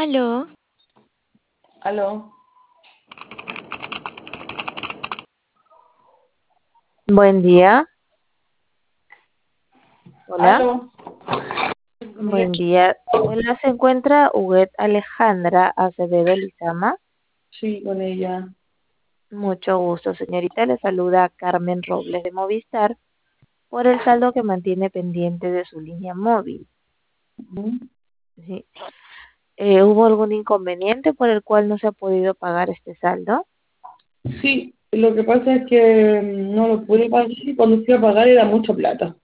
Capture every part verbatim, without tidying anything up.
Aló, Aló, Buen día, hola, aló. Con ella. buen día. Hola, se encuentra Huguet Alejandra Acevedo Lizama. Sí, con ella. Mucho gusto, señorita. Le saluda Carmen Robles de Movistar por el saldo que mantiene pendiente de su línea móvil. Ujú. ¿Sí? Eh, ¿hubo algún inconveniente por el cual no se ha podido pagar este saldo? Sí, lo que pasa es que mm, no lo pude pagar y cuando fui a pagar era mucha plata.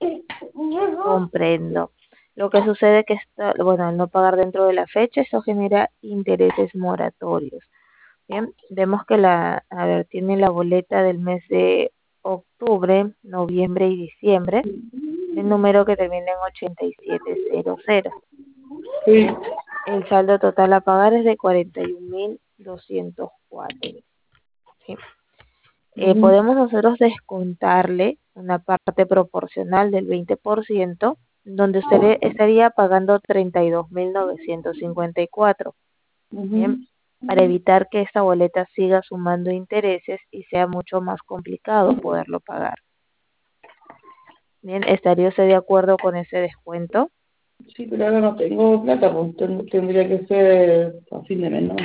Comprendo. Lo que sucede que esto, bueno, al no pagar dentro de la fecha, eso genera intereses moratorios. Bien, vemos que la, a ver, tiene la boleta del mes de octubre, noviembre y diciembre, el número que termina en ochenta y siete cero cero. Sí. Bien, el saldo total a pagar es de cuarenta y un mil doscientos cuatro. ¿Sí? Eh, Ujú. podemos nosotros descontarle una parte proporcional del veinte por ciento, donde usted le estaría pagando treinta y dos mil novecientos cincuenta y cuatro. Bien, Ujú. para evitar que esta boleta siga sumando intereses y sea mucho más complicado poderlo pagar. Bien, ¿estaría usted de acuerdo con ese descuento? Sí, pero ahora no tengo plata, pues ten- tendría que ser a fin de mes, ¿no?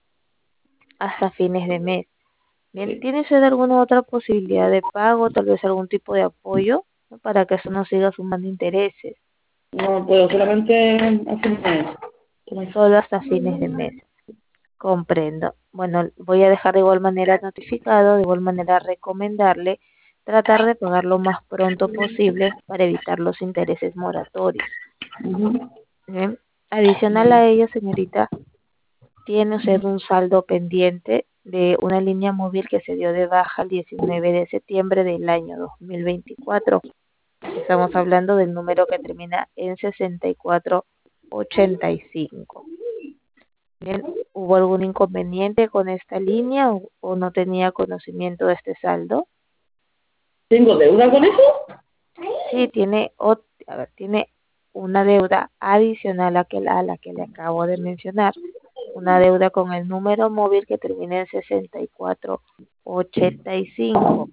Hasta fines de mes. Bien, Sí. ¿tiene usted alguna otra posibilidad de pago, tal vez algún tipo de apoyo, ¿no? Para que eso no siga sumando intereses? No puedo, solamente a fin de mes. Toma eso. Solo hasta fines de mes. Comprendo. Bueno, voy a dejar de igual manera notificado, de igual manera recomendarle tratar de pagar lo más pronto posible para evitar los intereses moratorios. Ujú. Bien. Adicional a ello, señorita, tiene usted un saldo pendiente de una línea móvil que se dio de baja el diecinueve de septiembre del año dos mil veinticuatro. Estamos hablando del número que termina en sesenta y cuatro ochenta y cinco. Bien, ¿hubo algún inconveniente con esta línea o, o no tenía conocimiento de este saldo? ¿Tengo deuda con eso? Sí, tiene, ot- a ver, tiene una deuda adicional a, que la, a la que le acabo de mencionar, una deuda con el número móvil que termina en sesenta y cuatro ochenta y cinco.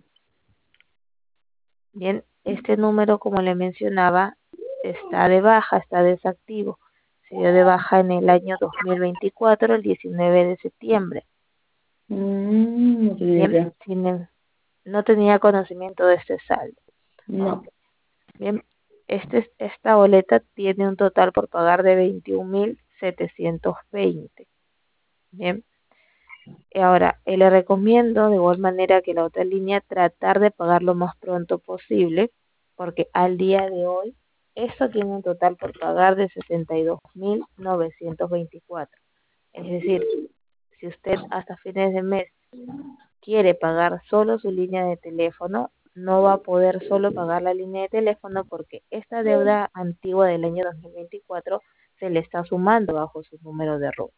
Bien, este número, como le mencionaba, está de baja, está desactivo. Se dio de baja en el año dos mil veinticuatro, el diecinueve de septiembre. Mm, no tenía Bien, idea. sin, em- no tenía conocimiento de este saldo. No. Ok. Bien, este, esta boleta tiene un total por pagar de veintiún mil setecientos veinte. Bien, y ahora eh, le recomiendo de igual manera que la otra línea tratar de pagar lo más pronto posible, porque al día de hoy esto tiene un total por pagar de sesenta y dos mil novecientos veinticuatro. Es decir, si usted hasta fines de mes quiere pagar solo su línea de teléfono, no va a poder solo pagar la línea de teléfono porque esta deuda antigua del año dos mil veinticuatro se le está sumando bajo su número de ruta.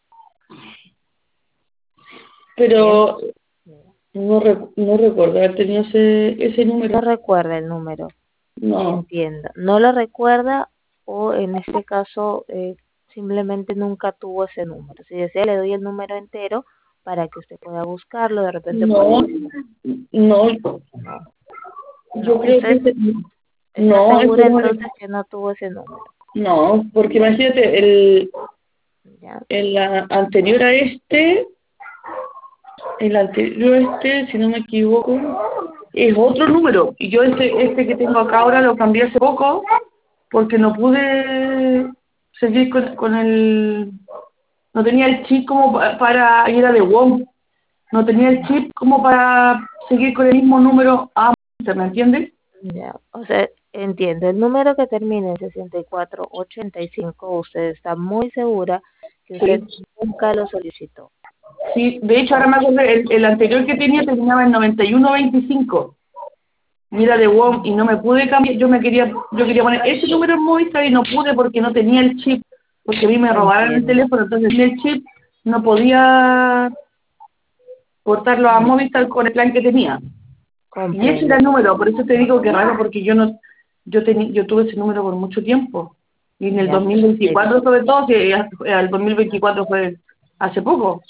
Bien, Pero no, re- no recuerdo haber tenido ese, ese no número. recuerda el número, No. entiendo. No lo recuerda o en este caso eh, simplemente nunca tuvo ese número. Si desea le doy el número entero para que usted pueda buscarlo, de repente puede No, decir, no, no, no, yo creo que usted ese, está no, ese segura número, entonces que no tuvo ese número. no, porque imagínate, el, ¿Ya? el a- anterior a este, el anterior a este, si no me equivoco, es otro número, y yo este, este que tengo acá ahora lo cambié hace poco, porque no pude seguir con, con el, no tenía el chip como pa- para ir a de WOM, no tenía el chip como para seguir con el mismo número a, ¿me entiendes? Ya, o sea, entiendo. El número que termina en sesenta y cuatro ochenta y cinco, usted está muy segura que usted Sí. nunca lo solicitó. Sí, de hecho ahora Ok. me acordé, el, el anterior que tenía terminaba en noventa y uno veinticinco. Mira de WOM y no me pude cambiar, yo me quería, yo quería poner ese número en Movistar y no pude porque no tenía el chip, porque a mí me robaron el Entiendo. teléfono, entonces sin el chip no podía portarlo a Mm, Movistar con el plan que tenía. Y ese era comprendo. el número, por eso te digo que raro, porque yo no, yo tení, yo tuve ese número por mucho tiempo. Y en el Ya, dos mil veinticuatro perfecto. sobre todo, que ya- el dos mil veinticuatro fue hace poco.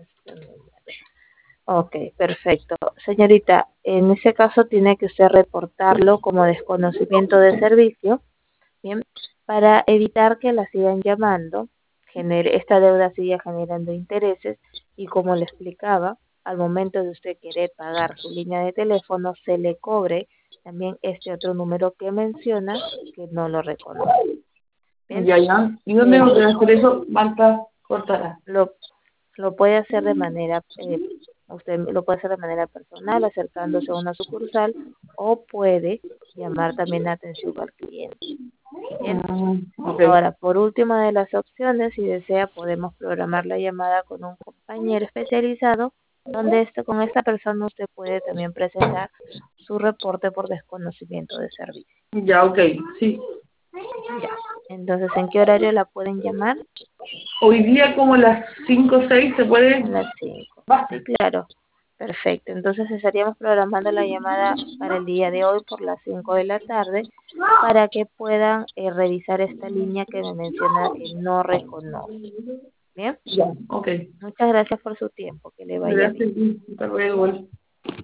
Ok, perfecto. Señorita, en ese caso tiene que usted reportarlo como desconocimiento de servicio, ¿bien? Para evitar que la sigan llamando, genere, esta deuda siga generando intereses y como le explicaba, al momento de usted querer pagar su línea de teléfono, se le cobre también este otro número que menciona que no lo reconoce. Bien, Ya, ya. ¿Y dónde eh, voy a hacer eso? Marta Cortara. lo, lo puede hacer de manera, eh, usted lo puede hacer de manera personal, acercándose a una sucursal o puede llamar también la atención al cliente. Bien. Mm, ok. Ahora, por última de las opciones, si desea, podemos programar la llamada con un compañero especializado, donde este, con esta persona usted puede también presentar su reporte por desconocimiento de servicio. Ya, ok, sí. Ya. Entonces, ¿en qué horario la pueden llamar? Hoy día como las cinco o seis se puede... A las cinco. Sí, Basta. claro. Perfecto. Entonces, estaríamos programando la llamada para el día de hoy por las cinco de la tarde para que puedan eh, revisar esta línea que me menciona que no reconoce. Bien. Ya, ok. Muchas gracias por su tiempo. Que le vaya bien. Gracias. Hasta luego.